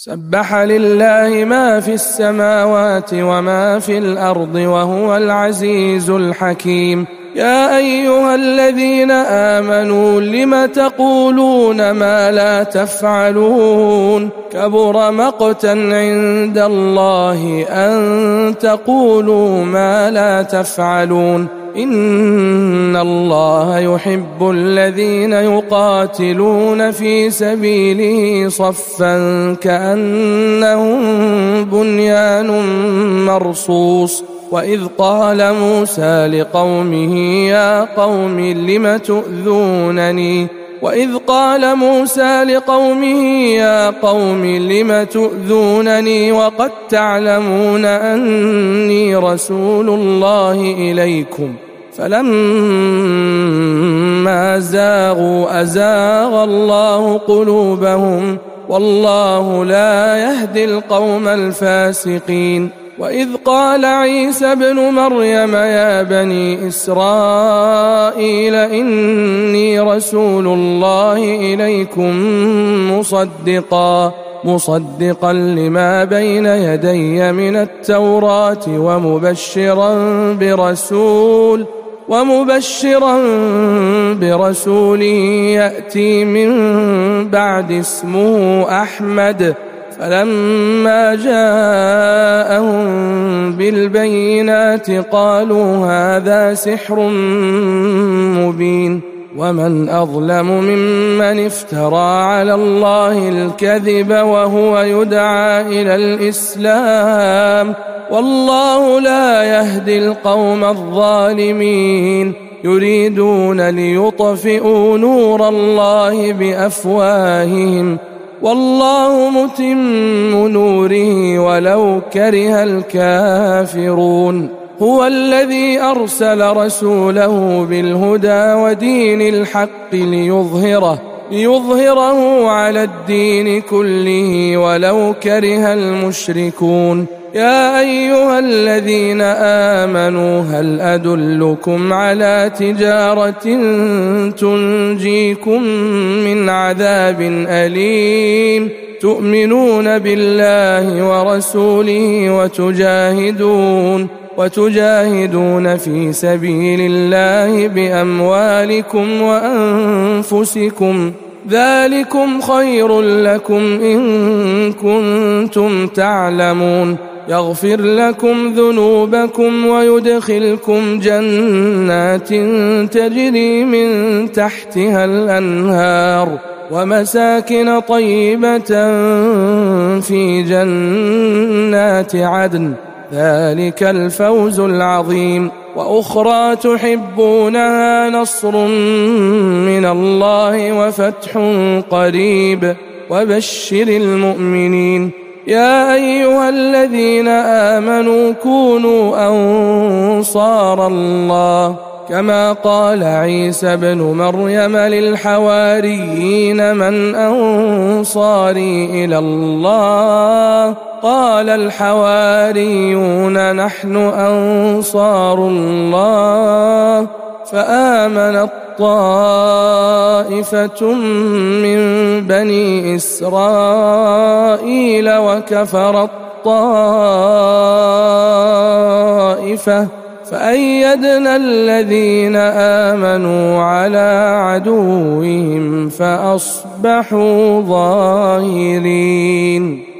سبح لله ما في السماوات وما في الأرض وهو العزيز الحكيم. يا أيها الذين آمنوا لم تقولون ما لا تفعلون كبر مقتا عند الله أن تقولوا ما لا تفعلون إن الله يحب الذين يقاتلون في سبيله صفا كأنهم بنيان مرصوص. وإذ قال موسى لقومه يا قوم لم تؤذونني وقد تعلمون أني رسول الله إليكم فلما زاغوا أزاغ الله قلوبهم والله لا يهدي القوم الفاسقين. وإذ قال عيسى ابن مريم يا بني إسرائيل إني رسول الله إليكم مصدقا لما بين يدي من التوراة ومبشرا برسول يأتي من بعد اسمه أحمد. فلما جاءهم بالبينات قالوا هذا سحر مبين. ومن أظلم ممن افترى على الله الكذب وهو يدعى إلى الإسلام والله لا يهدي القوم الظالمين. يريدون ليطفئوا نور الله بأفواههم والله متم نوره ولو كره الكافرون. هو الذي أرسل رسوله بالهدى ودين الحق ليظهره على الدين كله ولو كره المشركون. يا أيها الذين آمنوا هل أدلكم على تجارة تنجيكم من عذاب أليم تؤمنون بالله ورسوله وتجاهدون في سبيل الله بأموالكم وأنفسكم ذلكم خير لكم إن كنتم تعلمون. يغفر لكم ذنوبكم ويدخلكم جنات تجري من تحتها الأنهار ومساكن طيبة في جنات عدن ذلك الفوز العظيم. وأخرى تحبونها نصر من الله وفتح قريب وبشر المؤمنين. يا أيها الذين آمنوا كونوا أنصار الله كما قال عيسى ابن مريم للحواريين من أنصاري إلى الله قال الحواريون نحن أنصار الله. فآمنت طائفة من بني إسرائيل وكفرت طائفة فأيدنا الذين آمنوا على عدوهم فأصبحوا ظاهرين.